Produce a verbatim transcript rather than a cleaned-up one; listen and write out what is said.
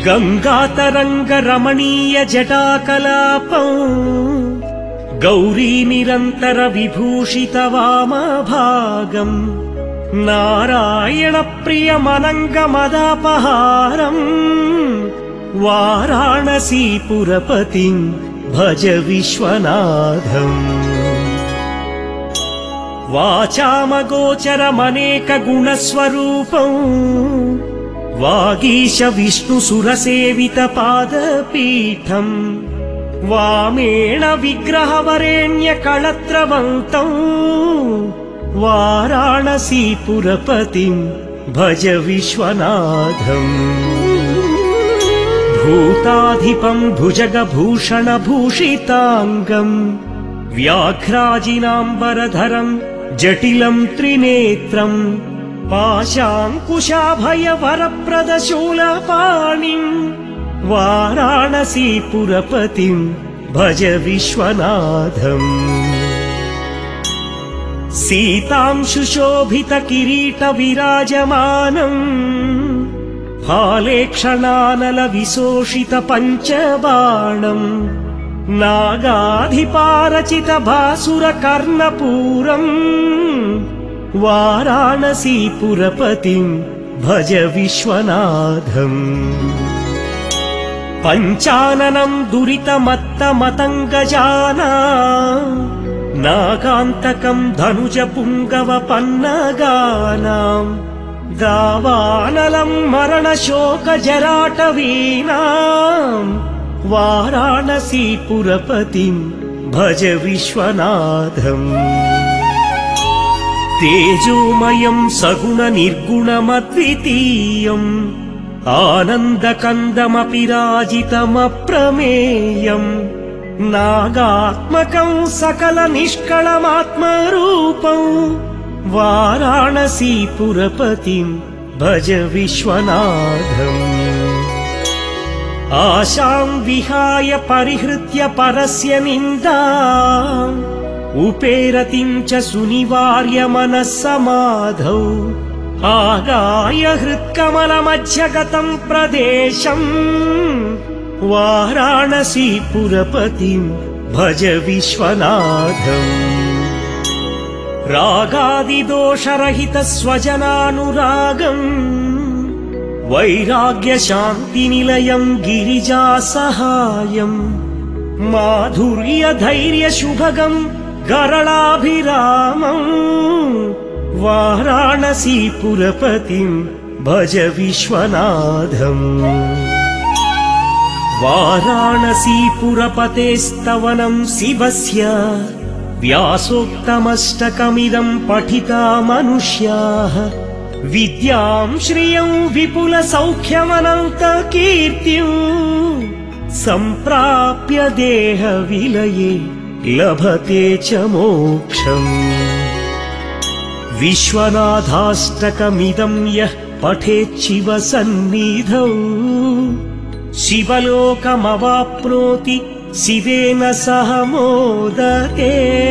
गंगातरंगरमणीय जटाकलापं गौरी निरंतर विभूषित वामभागम् नारायण प्रियमनंगमदापहारम् वाराणसीपुरपतिं भज विश्वनाथम्। वाचामगोचरमनेक गुणस्वरूपम् वागीश विष्णुसुरसेवित पादपीठम् वामेण विग्रहवरेण्य कळत्रवन्तम् वाराणसीपुरपतिं भज विश्वनाथम्। भूताधिपं भुजगभूषणभूषिताङ्गम् व्याघ्राजिनाम्बरधरं जटिलं त्रिनेत्रम् पाशाङ्कुशाभयवरप्रदशूलपाणिम् वाराणसीपुरपतिं भज विश्वनाथम्। सीतांशुशोभितकिरीटविराजमानम् फालेक्षणानलविशोषितपञ्चबाणम् नागाधिपारचितभासुरकर्णपूरम् वाराणसीपुरपतिं भज विश्वनाथम्। पञ्चाननं दुरितमत्तमतङ्गजाना नागान्तकं धनुजपुङ्गवपन्नगानाम् दावानलं मरणशोकजराटवीनाम् वाराणसीपुरपतिं भज विश्वनाथम्। तेजोमयं सगुणनिर्गुणमद्वितीयम् आनन्दकन्दमपि राजितमप्रमेयम् नागात्मकं सकलनिष्कळमात्मरूपं वाराणसीपुरपतिं भज विश्वनाथम्। आशां विहाय परिहृत्य परस्य निन्दाम् उपेरतिं च सुनिवार्य मनः समाधौ आगाय हृत्कमलमध्यगतं प्रदेशम् वाराणसीपुरपतिं भज विश्वनाथम्। रागादिदोषरहितस्वजनानुरागम् वैराग्यशान्तिनिलयं गिरिजासहायम् माधुर्यधैर्यशुभगम् गरलाभिरामम् वाराणसीपुरपतिं भज विश्वनाथम्। वाराणसीपुरपतेस्तवनं शिवस्य व्यासोक्तमष्टकमिदं पठिता मनुष्याः विद्यां श्रियं विपुलसौख्यमनन्तकीर्तिं सम्प्राप्य देहविलये लभते च मोक्षम्। विश्वनाथाष्टकमिदं यः पठेत् शिवसन्निधौ शिवलोकमवाप्नोति शिवेन सह मोदते।